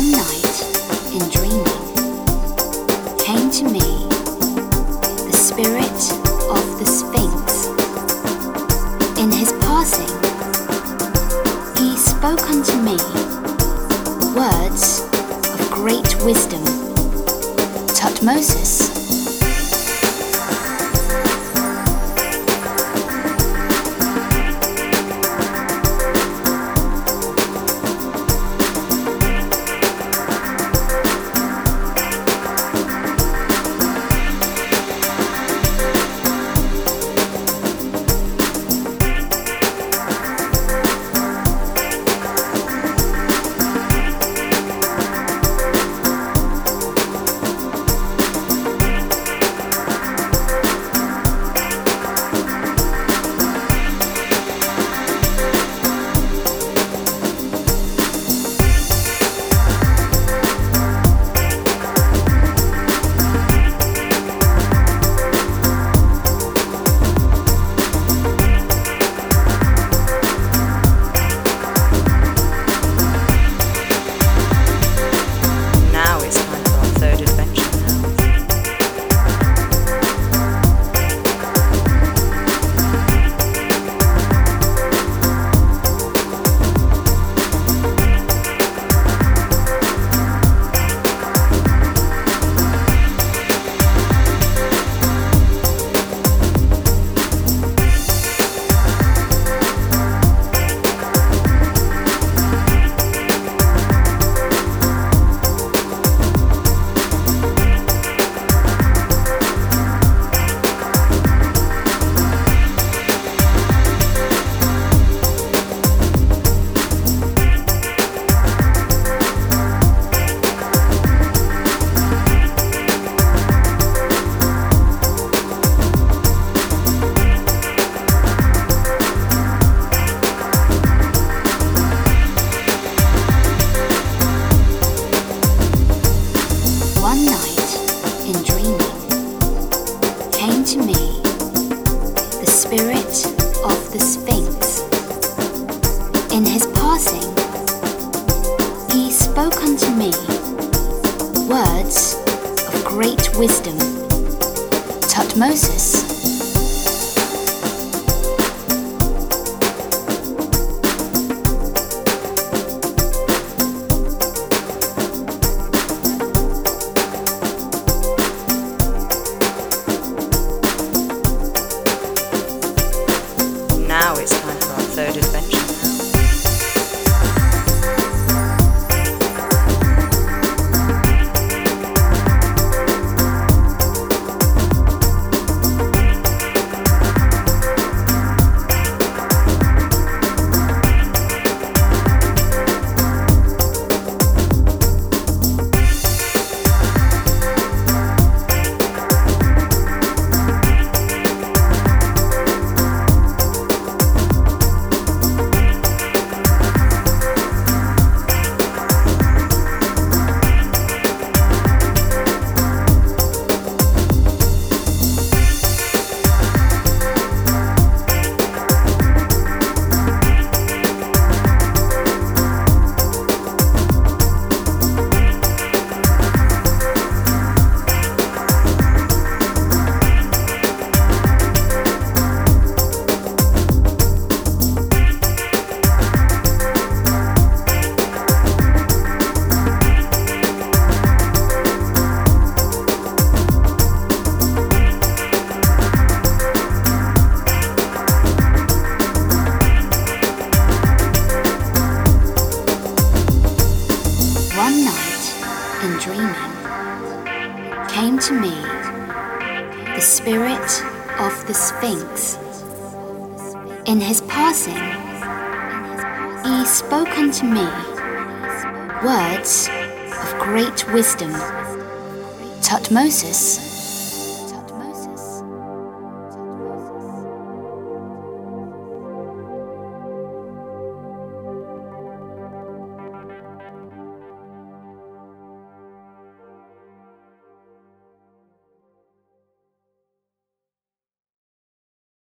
One night, in dreaming, came to me the spirit of the Sphinx. In his passing, he spoke unto me words of great wisdom. Tutmosis. One night, in dreaming, came to me the spirit of the Sphinx. In his passing, he spoke unto me words of great wisdom. Tutmosis. Now it's time for our third adventure. One night, in dreaming, came to me the spirit of the Sphinx. In his passing, he spoke unto me words of great wisdom. Tutmosis.